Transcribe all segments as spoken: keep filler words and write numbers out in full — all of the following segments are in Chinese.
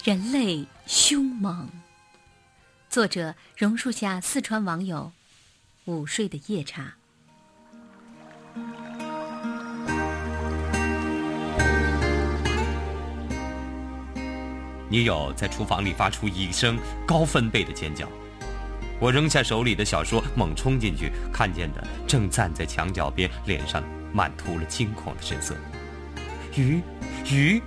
人类凶猛。作者：榕树下四川网友午睡的夜叉。 女友在厨房里发出一声高分贝的尖叫，我扔下手里的小说，猛冲进去，看见的正站在墙角边，脸上满涂了惊恐的神色。鱼，鱼！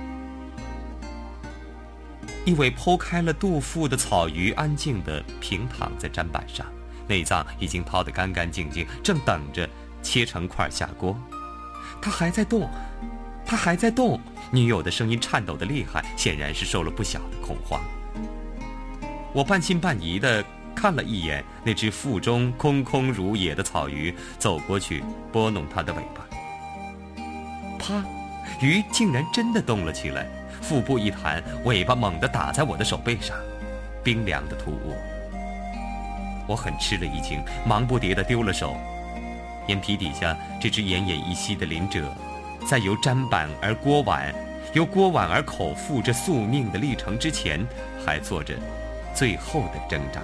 一尾剖开了肚腹的草鱼安静地平躺在砧板上，内脏已经掏得干干净净，正等着切成块下锅。它还在动，它还在动。女友的声音颤抖得厉害，显然是受了不小的恐慌。我半信半疑地看了一眼那只腹中空空如也的草鱼，走过去拨弄它的尾巴。啪！鱼竟然真的动了起来，腹部一弹，尾巴猛地打在我的手背上，冰凉的突兀。我很吃了一惊，忙不迭地丢了手。眼皮底下这只奄奄一息的鳞蛰，在由砧板而锅碗，由锅碗而口腹这宿命的历程之前，还做着最后的挣扎。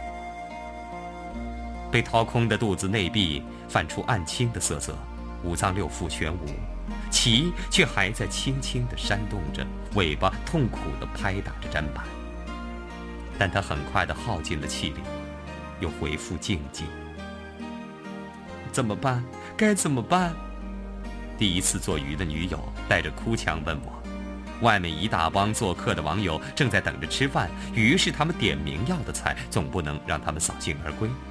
被掏空的肚子内壁泛出暗青的瑟瑟，五脏六腑全无，鳍却还在轻轻地扇动着，尾巴痛苦地拍打着砧板。但它很快地耗尽了气力，又恢复静寂。怎么办？该怎么办？第一次做鱼的女友带着哭腔问我。外面一大帮做客的网友正在等着吃饭，鱼是他们点名要的菜，总不能让他们扫兴而归。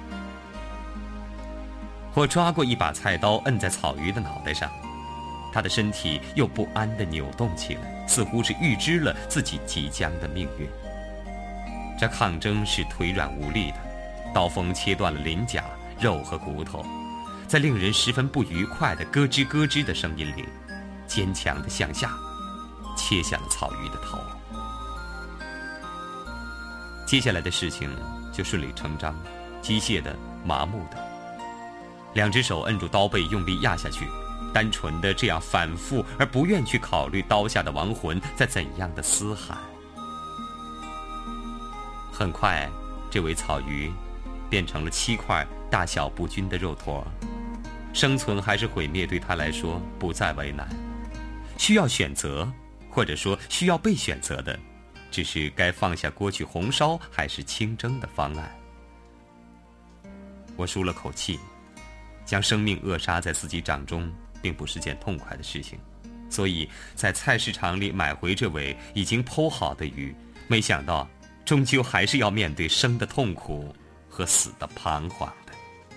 我抓过一把菜刀，摁在草鱼的脑袋上，他的身体又不安地扭动起来，似乎是预知了自己即将的命运。这抗争是腿软无力的，刀锋切断了鳞甲、肉和骨头，在令人十分不愉快的咯吱咯吱的声音里，坚强地向下切下了草鱼的头。接下来的事情就顺理成章，机械的、麻木的。两只手摁住刀背，用力压下去，单纯的这样反复，而不愿去考虑刀下的亡魂在怎样的嘶喊。很快，这尾草鱼变成了七块大小不均的肉坨，生存还是毁灭对他来说不再为难。需要选择，或者说需要被选择的，只是该放下锅去红烧还是清蒸的方案。我舒了口气，将生命扼杀在自己掌中并不是件痛快的事情，所以在菜市场里买回这尾已经剖好的鱼，没想到终究还是要面对生的痛苦和死的彷徨的。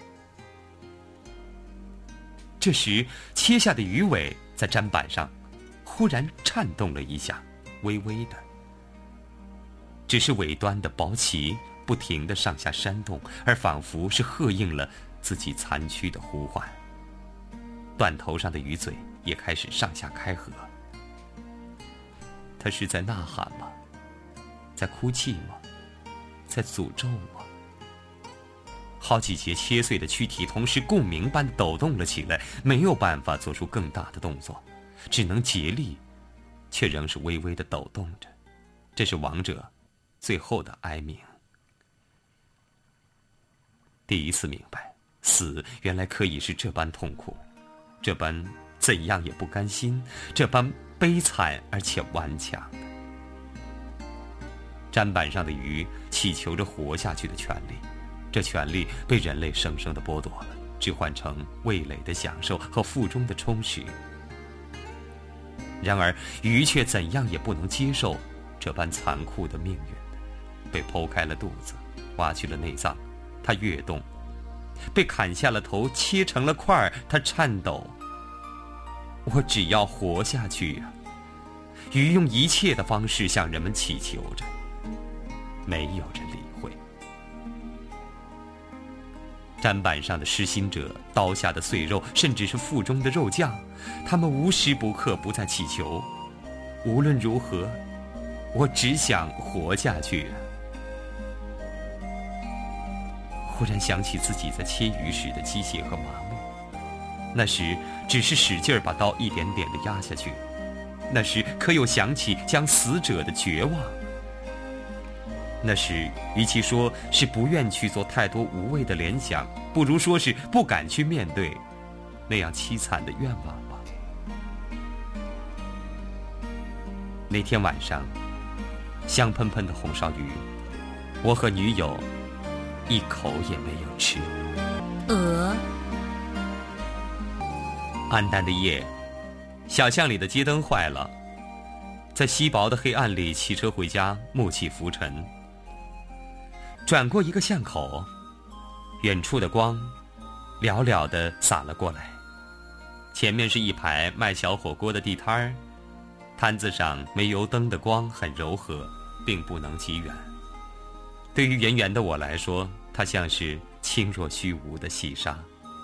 这时切下的鱼尾在砧板上忽然颤动了一下，微微的，只是尾端的薄鳍不停地上下扇动，而仿佛是喝应了自己残躯的呼唤。断头上的鱼嘴也开始上下开合。他是在呐喊吗？在哭泣吗？在诅咒吗？好几节切碎的躯体同时共鸣般抖动了起来，没有办法做出更大的动作，只能竭力，却仍是微微地抖动着。这是亡者最后的哀鸣。第一次明白，死原来可以是这般痛苦，这般怎样也不甘心，这般悲惨而且顽强的。砧板上的鱼祈求着活下去的权利，这权利被人类生生地剥夺了，置换成味蕾的享受和腹中的充实。然而鱼却怎样也不能接受这般残酷的命运，被剖开了肚子，挖去了内脏，它跃动；被砍下了头，切成了块，它颤抖。我只要活下去啊！鱼用一切的方式向人们祈求着，没有人理会。砧板上的失心者，刀下的碎肉，甚至是腹中的肉酱，他们无时不刻不在祈求。无论如何，我只想活下去。忽然想起自己在切鱼时的机械和麻木，那时只是使劲儿把刀一点点地压下去， 那时可有想起将死者的绝望。那时与其说是不愿去做太多无谓的联想，不如说是不敢去面对那样凄惨的愿望吧。那天晚上，香喷喷的红烧鱼，我和女友一口也没有吃。 鹅。 暗淡的夜，小巷里的街灯坏了，在稀薄的黑暗里骑车回家，暮气浮沉。转过一个巷口，远处的光寥寥地洒了过来。前面是一排卖小火锅的地摊儿，摊子上煤油灯的光很柔和，并不能极远。对于远远的我来说，它像是轻若虚无的细沙。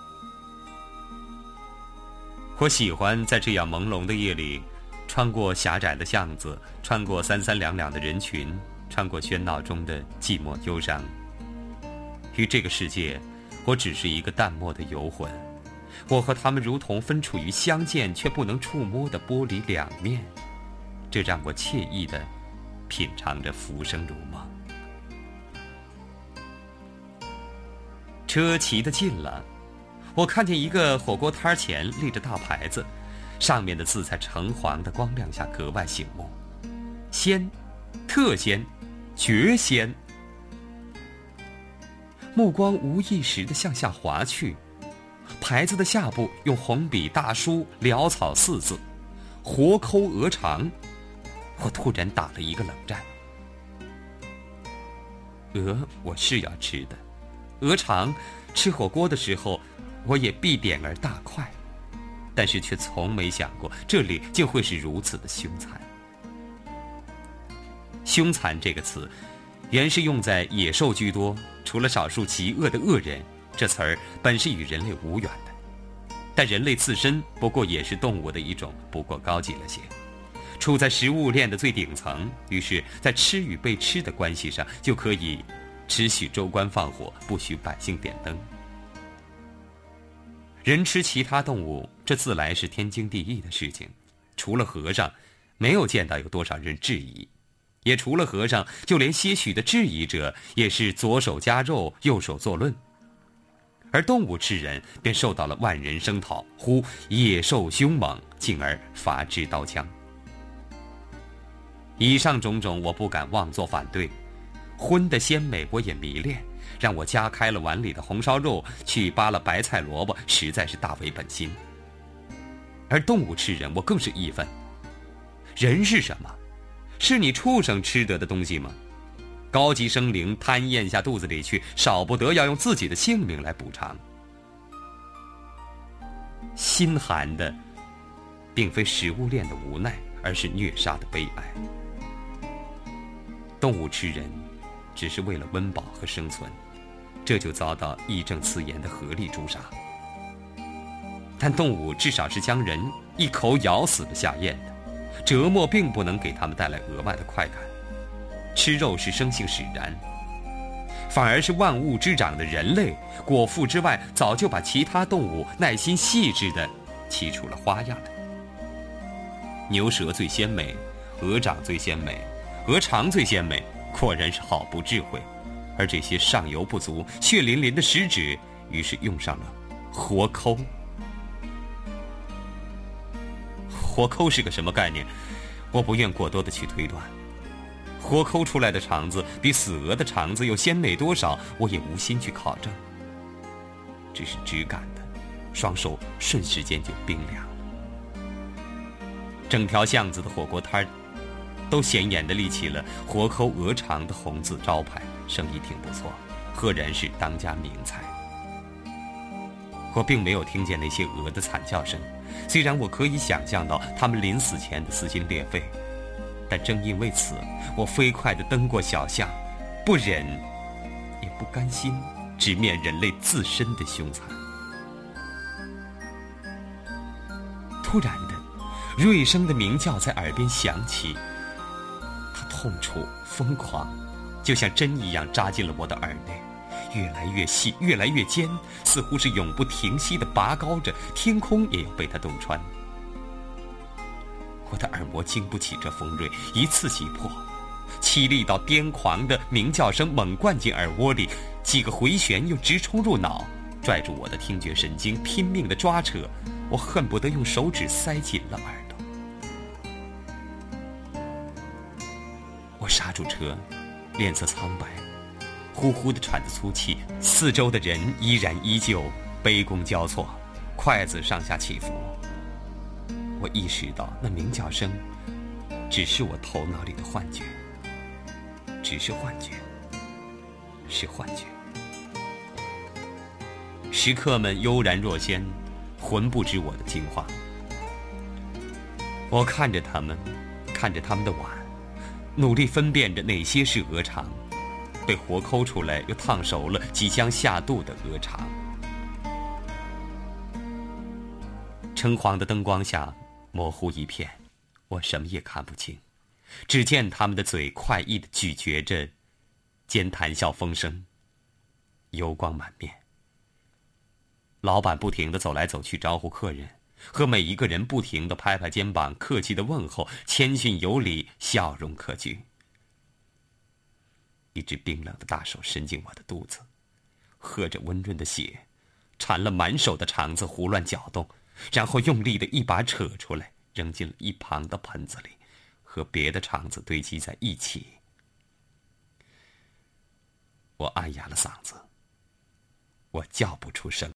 我喜欢在这样朦胧的夜里，穿过狭窄的巷子，穿过三三两两的人群，穿过喧闹中的寂寞忧伤。于这个世界，我只是一个淡漠的游魂。我和他们如同分处于相见却不能触摸的玻璃两面，这让我惬意地品尝着浮生如梦。车骑得近了，我看见一个火锅摊前立着大牌子，上面的字在橙黄的光亮下格外醒目：鲜，特鲜，绝鲜。目光无意识地向下滑去，牌子的下部用红笔大书潦草四字：活抠鹅肠。我突然打了一个冷战。鹅我是要吃的，鹅肠吃火锅的时候我也必点而大快，但是却从没想过这里竟会是如此的凶残。凶残这个词原是用在野兽居多，除了少数极恶的恶人，这词儿本是与人类无缘的。但人类自身不过也是动物的一种，不过高级了些，处在食物链的最顶层，于是在吃与被吃的关系上，就可以只许州官放火，不许百姓点灯。人吃其他动物，这自来是天经地义的事情，除了和尚，没有见到有多少人质疑，也除了和尚，就连些许的质疑者也是左手夹肉，右手作论。而动物吃人便受到了万人声讨，呼野兽凶猛，进而伐之刀枪。以上种种我不敢妄作反对，荤的鲜美我也迷恋，让我夹开了碗里的红烧肉去扒了白菜萝卜，实在是大违本心。而动物吃人我更是义愤。人是什么？是你畜生吃得的东西吗？高级生灵贪咽下肚子里去，少不得要用自己的性命来补偿。心寒的并非食物链的无奈，而是虐杀的悲哀。动物吃人只是为了温饱和生存，这就遭到义正辞严的合力诛杀。但动物至少是将人一口咬死了下咽的，折磨并不能给他们带来额外的快感。吃肉是生性使然，反而是万物之长的人类，果腹之外早就把其他动物耐心细致地沏出了花样来。牛舌最鲜美，鹅掌最鲜美，鹅肠最鲜美，果然是好不智慧。而这些上游不足、血淋淋的食指，于是用上了活抠。活抠是个什么概念？我不愿过多的去推断。活抠出来的肠子比死鹅的肠子又鲜美多少，我也无心去考证。只是只感的双手瞬时间就冰凉了。整条巷子的火锅摊都显眼地立起了活抠鹅肠的红字招牌，生意挺不错，赫然是当家名菜。我并没有听见那些鹅的惨叫声，虽然我可以想象到他们临死前的撕心裂肺，但正因为此，我飞快地登过小巷，不忍也不甘心直面人类自身的凶残。突然的锐声的鸣叫在耳边响起，它痛楚疯狂，就像针一样扎进了我的耳内，越来越细，越来越尖，似乎是永不停息地拔高着，天空也要被它洞穿。 我的耳膜经不起这锋锐，一次击破，凄厉到癫狂的鸣叫声猛灌进耳窝里，几个回旋又直冲入脑，拽住我的听觉神经，拼命地抓扯，我恨不得用手指塞紧了耳朵。我刹住车，脸色苍白，呼呼地喘着粗气，四周的人依然依旧，杯弓交错，筷子上下起伏。我意识到那鸣叫声只是我头脑里的幻觉，只是幻觉，是幻觉。食客们悠然若仙，浑不知我的惊慌。我看着他们，看着他们的碗，努力分辨着哪些是鹅肠，被活抠出来又烫熟了即将下肚的鹅肠。橙黄的灯光下模糊一片，我什么也看不清，只见他们的嘴快意地咀嚼着，间谈笑风生，油光满面。老板不停地走来走去招呼客人，和每一个人不停地拍拍肩膀，客气地问候，谦逊有礼，笑容可掬。一只冰冷的大手伸进我的肚子，喝着温润的血，缠了满手的肠子胡乱搅动，然后用力地一把扯出来，扔进了一旁的盆子里，和别的肠子堆积在一起。我按哑了嗓子，我叫不出声。